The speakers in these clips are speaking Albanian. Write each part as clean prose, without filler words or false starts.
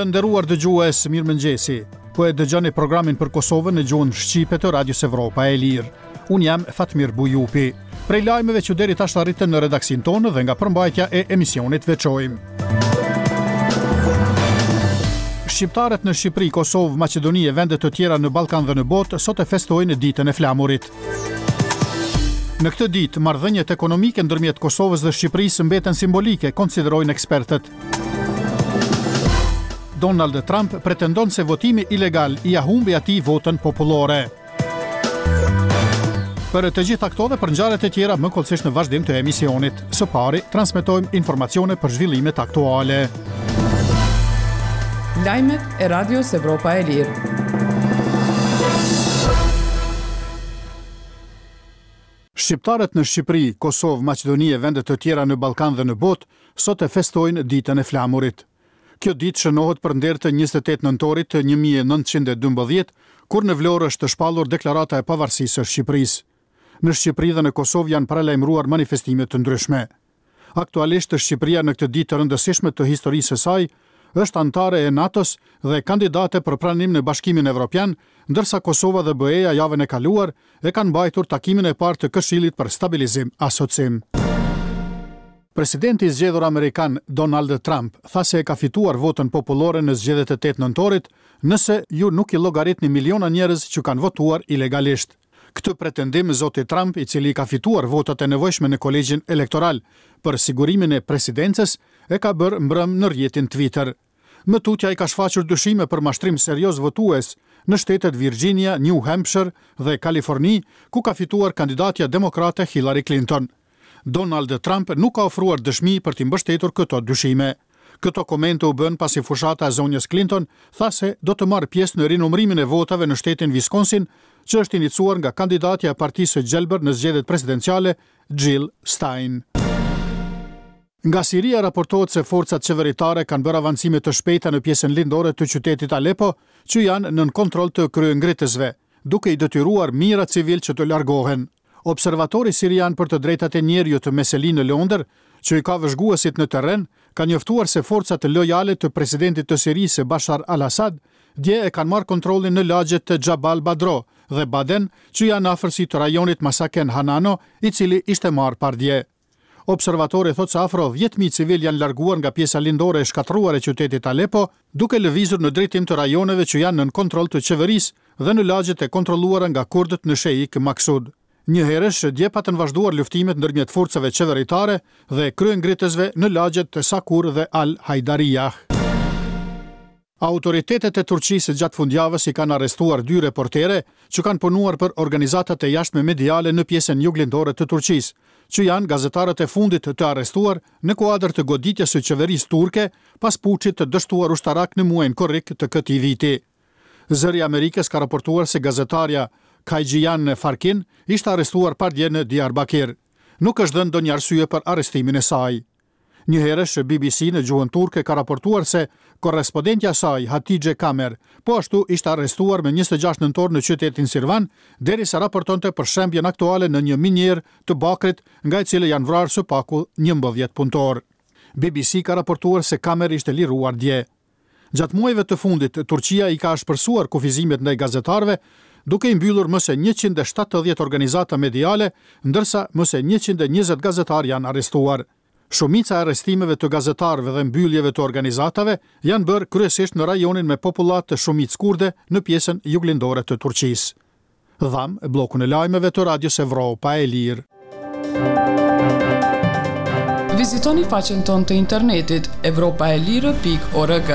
Të nderuar dëgjues, mirëmëngjesi. Po e dëgjoni programin për Kosovën në gjuhën shqipe të Radios Evropa e Lirë. Unë jam Fatmir Bujupi. Prej lajmeve që deri tash arritën në redaksin tonë dhe nga përmbajtja e emisionit veçojmë. Shqiptarët në Shqipëri, Kosovë, Maqedoni e vende të tjera në Ballkan dhe në botë sot e festojnë ditën e flamurit. Në këtë ditë, marrëdhëniet ekonomike ndërmjet Kosovës dhe Shqipërisë mbeten simbolike, konsiderojnë ekspertët. Donald Trump pretendon se votimi ilegal I humbi atij votën popullore. Për të gjitha këto dhe për ngjarjet e tjera më kollësisht në vazhdim të emisionit. Së pari, transmetojmë informacione për zhvillimet aktuale. Lajmet e Radios Evropa e Lirë. Shqiptarët në Shqipëri, Kosovë, Maqedoni e vende të tjera në Ballkan dhe në botë sot e festojnë ditën e flamurit. Kjo ditë shënohet për nder të 28 nëntorit të 1912, kur në Vlorë është shpallur deklarata e pavarësisë së Shqipërisë. Në Shqipëri dhe në Kosovë janë paralajmëruar manifestime të ndryshme. Aktualisht Shqipëria në këtë ditë të rëndësishme të historisë së saj është antare e NATO-s dhe kandidate për pranim në Bashkimin Evropian, ndërsa Kosova dhe BE-ja javën e kaluar e kanë mbajtur takimin e parë të Këshillit për Stabilizim Asocim. Presidenti I zgjedhur amerikan Donald Trump tha se e ka fituar votën popullore në zgjedhjet e 8 nëntorit, nëse ju nuk I llogaritni miliona njerëz që kanë votuar ilegalisht. Këtë pretendim zoti Trump, I cili ka fituar votat e nevojshme në kolegjin elektoral për sigurimin e presidencës, e ka bërë mbrëm në rrjetin Twitter. Më tutja I ka shfaqur dyshime për mashtrim serioz votues në shtetet Virginia, New Hampshire dhe Kaliforni, ku ka fituar kandidatja demokrate Hillary Clinton. Donald Trump nuk ka ofruar dëshmi për t'i mbështetur këto dyshime. Këto komente u bën pasi fushata e zonjës Clinton tha se do të marrë pjesë në rinumrimin e votave në shtetin Wisconsin, që është iniciuar nga kandidatja e partisë së gjelbër në zgjedhjet presidenciale, Jill Stein. Nga Siria raportohet se forcat qeveritare kanë bërë avancime të shpejta në pjesën lindore të qytetit Aleppo, që janë nën kontroll të kryengritësve, duke I detyruar mijëra civil që të largohen. Observatori sirian për të drejtat e njerëzit të Meselin në Londër, që I ka vëzhguesit në terren, ka njoftuar se forcat lojale të presidentit të Sirisë Bashar al-Assad dje e kanë marrë kontrollin në lagjet të Jabal Badro dhe Baden, që janë afërsi të rajonit Masaken Hanano, I cili ishte marrë pardje. Observatori thotë se afro 10.000 civil janë larguar nga pjesa lindore e shkatruar e qytetit Aleppo, duke lëvizur në drejtim të rajoneve që janë nën kontroll të qeverisë dhe në lagjet e kontrolluara nga kurdët në Sheikh Maksud. Njëherësh dje patën vazhduar luftimet ndërmjet forcave qeveritare dhe kryengritësve në lagjet të Sakur dhe Al-Hajdariyah. Autoritetet e Turqisë gjatë fundjavës I kanë arrestuar 2 reportere që kanë punuar për organizatat e jashtme mediale në pjesën juglindore të Turqisë, që janë gazetarët e fundit të arrestuar në kuadër të goditjes së qeverisë turke pas puçit të dështuar ushtarak në muajin korrik të këtij viti. Zëri I Amerikës ka raportuar se gazetarja Kajgjian Farkin ishte arrestuar pardje në Diyarbakir. Nuk është dhënë ndonjë arsye për arrestimin e saj. Njëherësh BBC në gjuhën turke ka raportuar se korrespondentja saj Hatice Kamer po ashtu ishte arrestuar me 26 nëntor në qytetin Sirvan, derisa raportonte për shembjen aktuale në një minjer të Bakrit, nga I cili janë vrarë së paku 11 punëtor. BBC ka raportuar se Kamer ishte liruar dje. Gjatë muajve të fundit, Turqia I ka shpërsuar kufizimet ndaj gazetarëve, duke I mbyllur më se 170 organizata mediale, ndërsa më se 120 gazetarë janë arrestuar. Shumica e arrestimeve të gazetarëve dhe mbylljeve të organizatave janë bërë kryesisht në rajonin me popullat të shumicë kurde në pjesën juglindore të Turqisë. Dham bllokun e lajmeve të Radios Evropa e Lirë. Vizitoni faqen tonë të internetit evropaelire.org.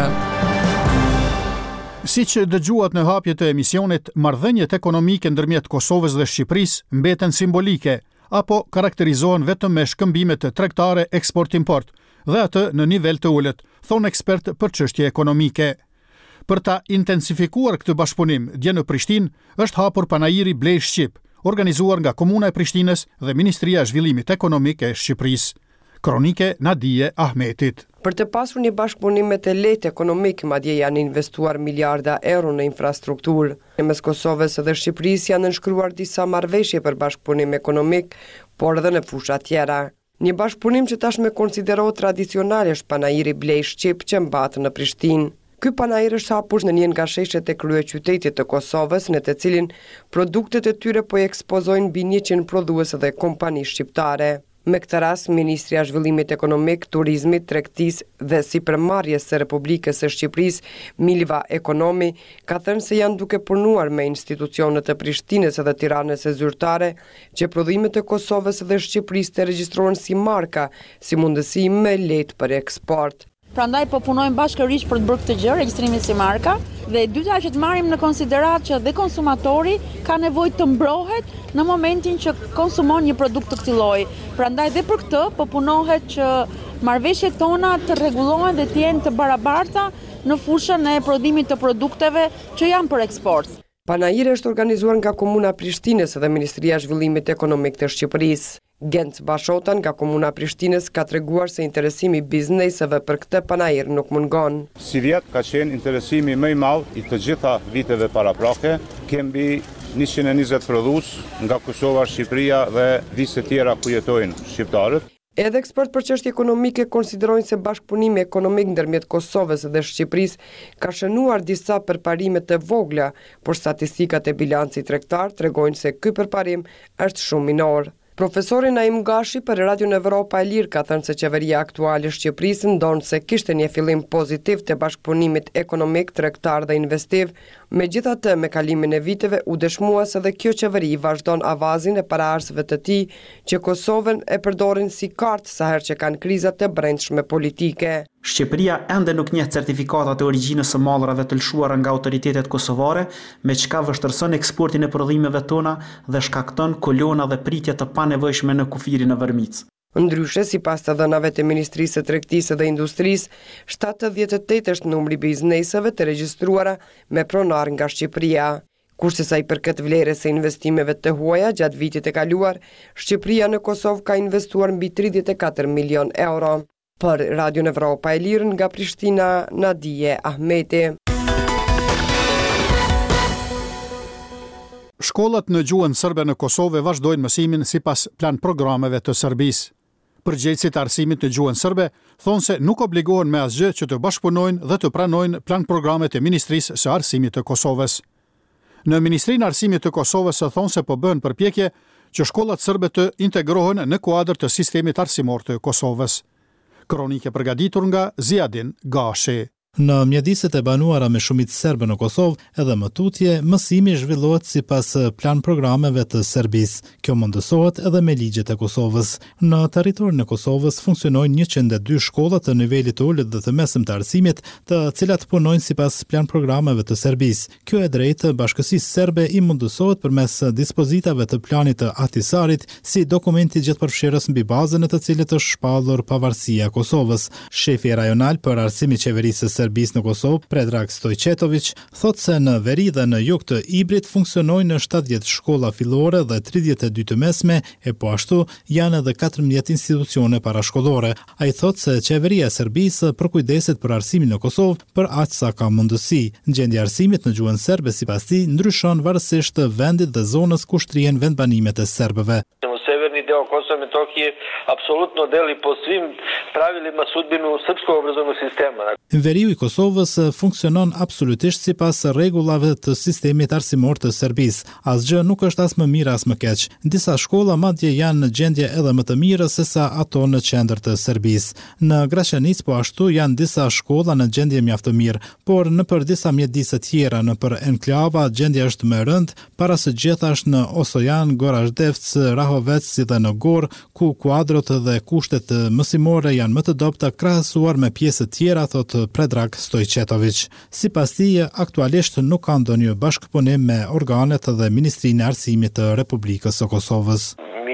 Siç dëgjuat në hapje të emisionit, marrëdhëniet ekonomike ndërmjet Kosovës dhe Shqipërisë mbeten simbolike, apo karakterizohen vetëm me shkëmbime të tregtare eksport-import dhe atë në nivel të ulët, thonë ekspert për çështje ekonomike. Për ta intensifikuar këtë bashkëpunim, dje në Prishtinë është hapur panajiri Blej Shqip, organizuar nga Komuna e Prishtinës dhe Ministria e Zhvillimit Ekonomik e Shqipërisë. Kronike Nadije Ahmetit. Për të pasur një bashkëpunim me të lehtë ekonomik, madje janë investuar miliarda euro në infrastrukturë. Mes Kosovës dhe Shqipërisë janë nënshkruar disa marrëveshje për bashkëpunim ekonomik, por edhe në fusha tjera. Një bashkëpunim që tashmë konsiderohet tradicional është panajiri Blej Shqip që mbahet në Prishtinë. Ky panajër është hapur në një nga sheshet e kryeqytetit të Kosovës, në të cilin produktet e tyre po ekspozojnë mbi 100 prodhuese dhe kompani shqiptare. Me këtë rast, Ministria e Zhvillimit Ekonomik, Turizmit, Tregtisë dhe Sipërmarrjes së Republikës së Shqipërisë, Milva Ekonomi, ka thënë se janë duke punuar me institucionet e Prishtinës dhe Tiranës së zyrtare që prodhimet e Kosovës dhe Shqipërisë të regjistrohen si marka, si mundësi më lehtë për eksport. Prandaj po punojmë bashkërisht për të bërë këtë gjë, regjistrimin si marka, dhe e dyta që të marrim në konsiderat që dhe konsumatori ka nevojë të mbrohet në momentin që konsumon një produkt të këtij lloji. Prandaj dhe për këtë po punohet që marrëveshjet tona të rregullohen dhe të jenë të barabarta në fushën e prodhimit të produkteve që janë për eksport. Panajiri është organizuar nga Komuna Prishtinës dhe Ministria e Zhvillimit Ekonomik të Shqipërisë. Genc Bashota nga Komuna Prishtinës ka treguar se interesimi i bizneseve për këtë panajir nuk mungon. Si vjet ka qenë interesimi më i madh i të gjitha viteve paraprake. Kemi 120 prodhues nga Kosova, Shqipëria dhe viste tjera ku jetojnë shqiptarët. Edhe ekspert për çështje ekonomike konsiderojnë se bashkëpunimi ekonomik ndërmjet Kosovës dhe Shqipërisë ka shënuar disa përparime të vogla, por statistikat e bilancit tregtar tregojnë se ky përparim është shumë minor. Profesori Naim Gashi për Radion Evropa e Lirë ka thënë se qeveria aktuale e Shqipërisë ndonë se kishte një fillim pozitiv të bashkëpunimit ekonomik, tregtar dhe investiv, megjithatë me kalimin e viteve u dëshmua se dhe kjo qeveri vazhdon avazin e paraarsëve të tij që Kosovën e përdorin si kartë sa herë që kanë krizat të brendshme politike. Shqipëria ende nuk njeh certifikatat e origjinës së mallrave të lëshuara nga autoritetet kosovare, me çka vështirëson eksportin e prodhimeve tona dhe shkakton kolona dhe pritje të panevojshme në kufirin e vërmicë. Ndryshe, sipas të dhënave të Ministrisë së Tregtisë dhe Industrisë, 78 është numri i bizneseve të regjistruara me pronar nga Shqipëria. Kurse sa i përket vlerës së investimeve të huaja gjatë vitit e kaluar, Shqipëria në Kosovë ka investuar mbi 34 milion euro. Për Radion Evropa e Lirë nga Prishtina, Nadije Ahmeti. Shkollat në gjuhën serbe në Kosovë vazhdojnë mësimin sipas plan programeve të Serbisë. Përgjegjësit e arsimit në gjuhën serbe thonë se nuk obligohen me asgjë që të bashkëpunojnë dhe të pranojnë plan programet e Ministrisë së Arsimit të Kosovës. Në Ministrinë e Arsimit të Kosovës thonë se po bëhen përpjekje që shkollat serbe të integrohen në kuadër të sistemit arsimor të Kosovës. Kronike përgatitur nga Ziadin Gashi. Në mjediset e banuara me shumicë serbe në Kosovë, edhe më tutje, mësimi zhvillohet sipas plan programeve të Serbisë. Kjo mundësohet edhe me ligjet e Kosovës. Në territorin e Kosovës funksionojnë 102 shkolla të nivelit të ulët dhe të mesëm të arsimit, të cilat punojnë sipas plan programeve të Serbisë. Kjo e drejtë Bashkësisë Serbe i mundësohet përmes dispozitave të planit të Ahtisarit, si dokumenti gjithëpërfshirës mbi bazën e të cilit është shpallur pavarësia e Kosovës. Shefi rajonal për arsimin e qeverisë Serbisë në Kosovë, Predrag Stojčetović, thotë se në veri dhe në jug të Ibrit funksionojnë 70 shkolla fillore dhe 32 të mesme, e po ashtu janë edhe 14 institucione parashkollore. Ai thotë se qeveria e Serbisë përkujdeset për arsimin në Kosovë për aq sa ka mundësi. Gjendja e arsimit në gjuhën serbe sipas tij ndryshon varësisht të vendit dhe zonës ku shtrihen vendbanimet e serbëve. Severni deo Kosova i Metohije apsolutno deli po svim pravilima sudbinu srpskog obrazovnog sistema. Veriu i Kosovës funksionon absolutisht sipas rregullave të sistemit arsimor të Serbisë. Asgjë nuk është as më mirë as më keq. Disa shkolla madje janë në gjendje edhe më të mirë se sa ato në qendër të Serbisë. Në Graçanic po ashtu janë disa shkolla në gjendje mjaft të mirë, por nëpër disa mjedise tjera nëpër enklava gjendja është më e rëndë, para së gjithashtë në Osojan, Gorazhdevc, Rahovec si dhe në Gorë, ku kuadrot dhe kushtet mësimore janë më të dobta krahasuar me pjesë tjera, thot Predrag Stojčetović. Sipas tij, aktualisht nuk ka ndonjë bashkëpunim me organet dhe Ministrinë e Arsimit të Republikës së Kosovës.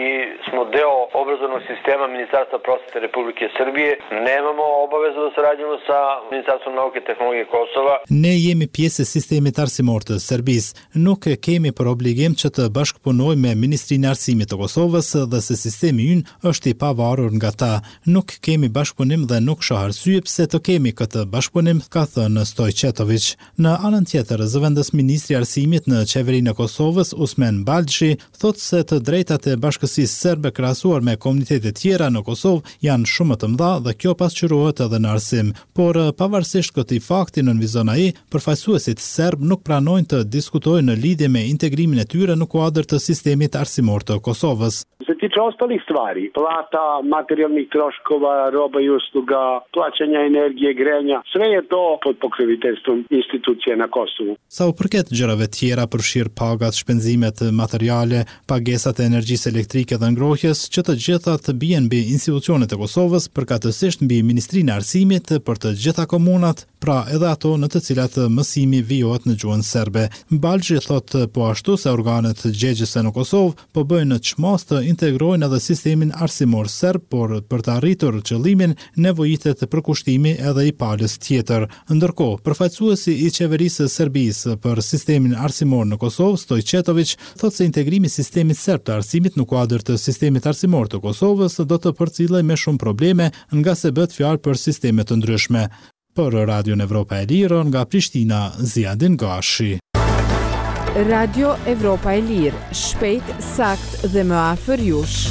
Deo obrazovnog sistema Ministarstva prosvete Republike Srbije. Nemamo obavezu da sarađujemo sa Ministarstvom nauke i tehnologije Kosova. Ne jemi pjesë e sistemit arsimor të Serbisë. Nuk kemi për obligim që të bashkëpunojmë me Ministrinë e Arsimit të Kosovës dhe se sistemi ynë është i pavarur nga ta. Nuk kemi bashkëpunim dhe nuk shoh arsye pse të kemi këtë bashkëpunim, ka thënë Stojčetović. Në anën tjetër, zëvendës ministri i Arsimit në qeverinë e Kosovës, Usmen Balxhi, thotë se të drejtat e Bashkësisë Serbe krahasuar me komunitetet tjera në Kosovë janë shumë të mëdha dhe kjo pasqyrohet edhe në arsim. Por pavarësisht këtij fakti, nënvizon ai, përfaqësuesit serb nuk pranojnë të diskutojnë në lidhje me integrimin e tyre në kuadër të sistemit arsimor të Kosovës. Se ti ostali stvari, plata materijalnih troškova, roba i usluga, plaćanja energije, grenja, sve je to pod pokroviteljstvom institucije na Kosovu. Sa u përket gjërave tjera përfshir pagat, shpenzimet materiale, pagesat e energjisë elektrike dhe ngrohjes, që të gjitha të bien mbi institucionet e Kosovës, përkatësisht mbi Ministrinë e Arsimit për të gjitha komunat, pra edhe ato në të cilat mësimi vijohet në gjuhën serbe. Balxhi thot po ashtu se organet gjegjëse në Kosovë po bëjnë çmos të integrojnë edhe sistemin arsimor serb, por për të arritur qëllimin nevojitet përkushtimi edhe i palës tjetër. Ndërkohë, përfaqësuesi i qeverisë së Serbisë për sistemin arsimor në Kosovë, Stojčetović, thotë se integrimi i sistemit serb të arsimit në kuadër të sistemit arsimor të Kosovës do të përcillej me shumë probleme, nga se bëhet fjalë për sisteme të ndryshme. Për Radion Evropa e Lirë, nga Prishtina, Ziadin Gashi. Radio Evropa e Lirë, shpejt, sakt dhe më afër jush.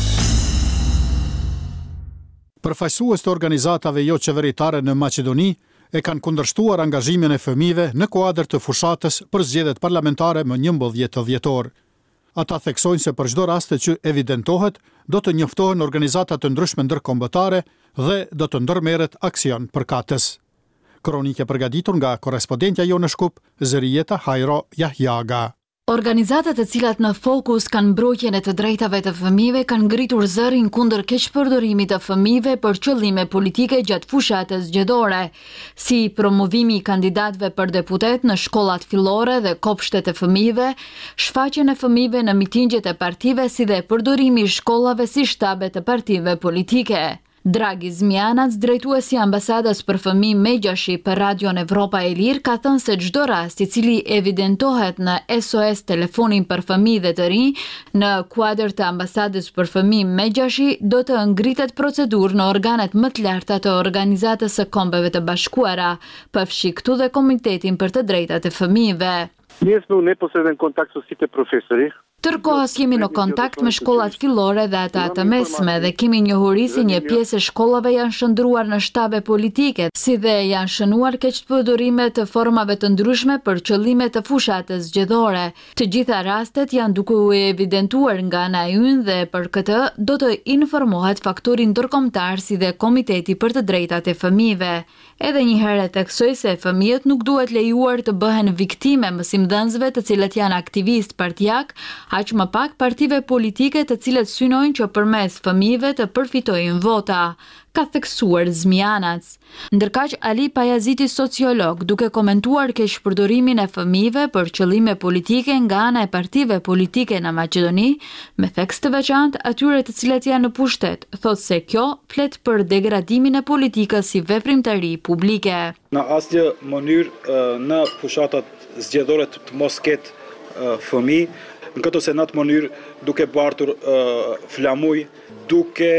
Përfaqësues të organizatave jo qeveritare në Maqedoni e kanë kundërshtuar angazhimin e fëmijëve në kuadër të fushatës për zgjedhjet parlamentare më 11 dhjetor. Ata theksojnë se për çdo rast që evidentohet, do të njoftohen organizata të ndryshme ndërkombëtare dhe do të ndërmerret aksion përkatës. Kronike përgatitur nga korrespondentja jo në Shkup, Zërijeta Hajro Jahjaga. Organizatat e cilat në fokus kanë mbrojtjen e të drejtave të fëmijëve kanë ngritur zërin kundër keqpërdorimit të fëmijëve për qëllime politike gjatë fushatës zgjedhore, si promovimi i kandidatëve për deputet në shkollat fillore dhe kopshtet e fëmijëve, shfaqjen e fëmijëve në mitingjet e partive si dhe përdorimi i shkollave si shtabe të partive politike. Dragi Zmianac, drejtuesi i ambasadës për fëmijë Megjashi për Radion Evropa e Lirë, ka thënë se çdo rast i cili evidentohet në SOS telefonin për fëmijë dhe të rinj në kuadër të ambasadës për fëmijë Megjashi do të ngritet procedurë në organet më të larta të Organizatës së Kombeve të Bashkuara, përfshi këtu dhe Komitetin për të drejtat e fëmijëve. Ние сме в непосреден контакт с всички професори. Tërkohës jemi në kontakt me shkollat fillore dhe ata të mesme dhe kemi njohuri se një pjesë e shkollave janë shndruar në shtabe politike, si dhe janë shënuar keqpërdorime të formave të ndryshme për qëllime të fushatës zgjedhore. Të gjitha rastet janë duke u evidentuar nga ana ynë dhe për këtë do të informohet faktori ndërkombëtar si dhe Komiteti për të drejtat e fëmijëve. Edhe një herë theksoj se fëmijët nuk duhet lejuar të bëhen viktime mësimdhënësve të cilët janë aktivistë partijak, aq më pak partive politike të cilët synojnë që përmes fëmijëve të përfitojnë vota, ka theksuar Zmianac. Ndërkaq Ali Pajaziti, sociolog, duke komentuar keqpërdorimin e fëmijëve për qëllime politike nga ana e partive politike në Maqedoni, me theks të veçantë atyre të cilët janë në pushtet, thotë se kjo flet për degradimin e politikës si veprimtari publike. Në asnjë mënyrë në fushatat zgjedhore të mos ketë fëmijë, në këtë se në atë mënyrë duke bartur flamuj, duke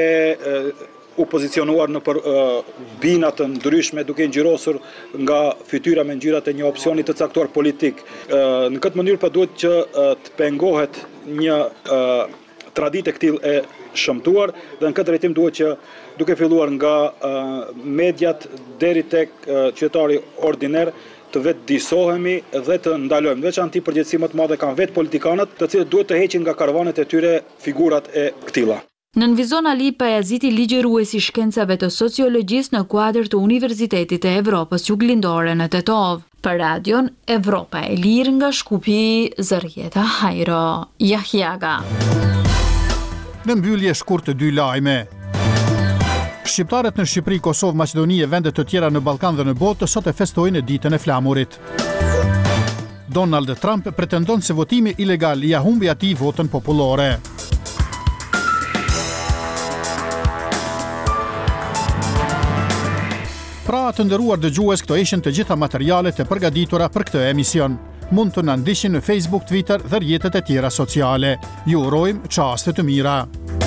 u pozicionuar në bina të ndryshme, duke ngjyrosur nga fytyra me ngjyrat e një opsioni të caktuar politik. Në këtë mënyrë pa duhet që të pengohet një traditë e këtillë e shëmtuar dhe në këtë drejtim duhet që duke filluar nga mediat deri tek qytetari ordiner të vetë disohemi dhe të ndalojmë. Veçanti përgjegjësi më të madhe kanë vetë politikanët, të cilët duhet të heqin nga karavanet e tyre figurat e këtilla. Nënvizon Ali Pajaziti, ligjëruesi i shkencave të sociologjisë në kuadër të Universitetit të Evropës Juglindore në Tetov. Për Radion Evropa e Lirë nga Shkupi, Zërijeta Hajro Jahjaga. Në mbyllje shkurt të dy lajme. Shqiptarët në Shqipëri, Kosovë, Maqedoni e vendet të tjera në Ballkan dhe në botë sot e festojnë ditën e flamurit. Donald Trump pretendon se votimi ilegal ia humbi atij votën popullore. Pra të nderuar dëgjues, këto ishin të gjitha materialet e përgatitura për këtë emision. Mund të na ndiqni në Facebook, Twitter dhe rrjetet e tjera sociale. Ju urojmë çaste të mira.